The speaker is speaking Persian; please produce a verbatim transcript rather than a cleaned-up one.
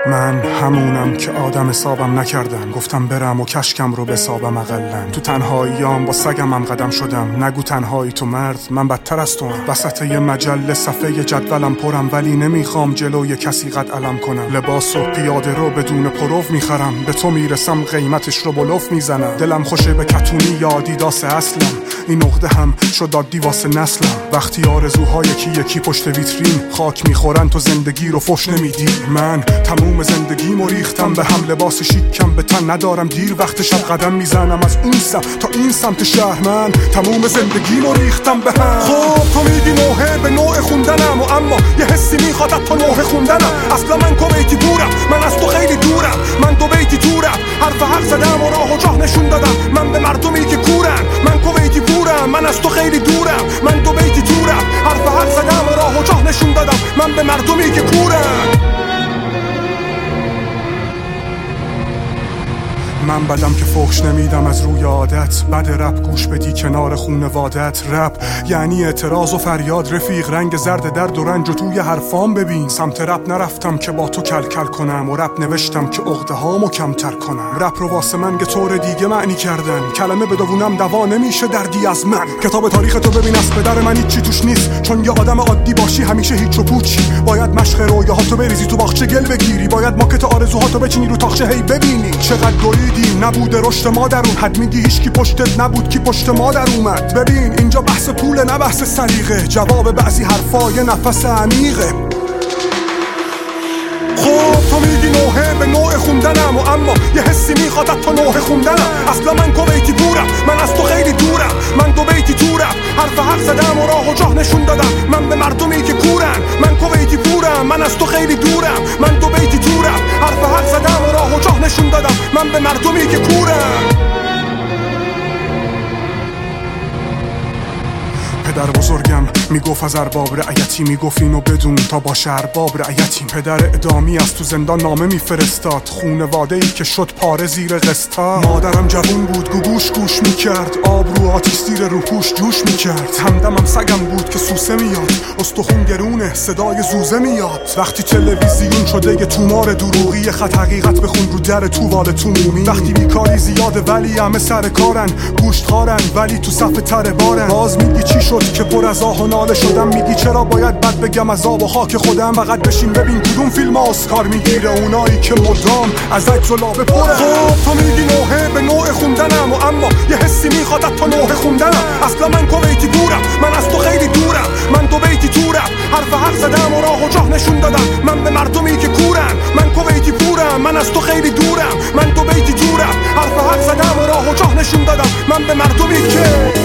من همونم که آدم حسابم نکردن، گفتم برم و کشکم رو بسابم اقلن. تو تنهاییام با سگم هم قدم شدم، نگو تنهایی تو مرد، من بدتر از تو هم. وسط یه مجله صفحه جدولم پرم، ولی نمیخوام جلوی کسی قد علم کنم. لباس و پیاده رو بدون پرو میخرم، به تو میرسم قیمتش رو بلوف میزنم. دلم خوشه به کتونی یا آدیداس اصلم، این نقطه هم شد عادی واسه نسلم. وقتی آرزوهای یکی یکی پشت ویترین خاک میخورن تو زندگی رو فش نمیدی. من تموم زندگیمو ریختم به هم، لباس شیکم به تن ندارم، دیر وقت شب قدم میزنم از اون سمت تا این سمت شهر. من تموم زندگیمو ریختم به هم. خب تو میگی نوحه به نوع خوندنم، و اما یه حسی میخواد تا نوحه خوندنم. اصلا من کویتی دورم، من از تو خیلی دورم، من دو بیتی دورم، حرف حق زدم و راه و جاه نشون دادم. من به مردمی که کورن، من کویتی دورم، من از تو خیلی دورم، من دو بیتی دورم، حرف حق زدم و راه و جاه نشون دادم. من به مردمی که کورن. من بدم که فحش نمیدم از روی عادت، بد رپ گوش بدی کنار خونوادت. رپ یعنی اعتراض و فریاد رفیق، رنگ زرد درد و رنج و توی حرفام ببین. سمت رپ نرفتم که با تو کل کل کنم، و رپ نوشتم که عقده هامو کمتر کنم. رپ رو واسه من یه طور دیگه معنی کردن، کلمه بدونم دوا نمیشه دردی از من. کتاب تاریخ تو ببین از پدر من هیچی توش نیست، چون یه آدم عادی باشی همیشه هیچ و پوچی. باید مشق رویاهاتو بریزی تو باغچه گل بگیری، باید ماکت آرزوهاتو بچینی رو تاخچه هی ببینی. چقدر دویدی نبوده رشد ما درون، حد میگی هیچ کی پشتت نبود کی پشت ما در اومد. ببین اینجا بحث پول نه بحث سلیقه، جواب بعضی حرفا یه نفس عمیقه. خب تو میگی نوحه به نوع خوندنم، و اما یه حسی میخواد تا نوحه خوندنم. اصلا من کویتی دورم، من از تو خیلی دورم، من دو بیتی دورم، حرف حق زدم و راه و جاه نشون دادم. من به مردمی که کورن، من کویتی دورم، من از تو خیلی دورم، من دو بیتی دورم، حرف حق زدم و راه و جاه نشون دادم. من به مردمی که کورن. پدر بزرگم میگفت از ارباب رعیتی، میگفت اینو بدون تا باشه ارباب رعیتیم. پدر اعدامی از تو زندان نامه میفرستاد، خونواده ای که شد پاره زیر قسطا. مادرم جوون بود گوگوش گوش میکرد، آب رو آتیش زیر روپوش جوش میکرد. همدمم سگم بود که سوسه میاد، استخون گرونه صدای زوزه میاد. وقتی تلویزیون شده یه تومار دروغی، خط حقیقت بخون رو در تووال تومومی. وقتی بیکاری زیاده ولی همه سر کارن، گوشت خارن ولی تو صف تر بارن. باز میگی چی شد که پر از آه و ناله شدم، میگی چرا باید بد بگم از آب و خاک خودم. فقط بشین ببین کدوم فیلم اسکار میگیره، اونایی که مدام از عکس و لابه پره. خب تو میگی نوحه به نوع خوندنم، و اما یه حسی میخواد تا نوحه خوندنم. اصلا من کویتی دورم، من از تو خیلی دورم، من دو بیتی دورم، حرف حق زدم و راه و جاه نشون دادم. من به مردمی که کورن، من کویتی پورم، من از تو خیلی دورم، من دو بیتی دورم، حرف حق زدم و راه و جاه نشون دادم. من به مردمی که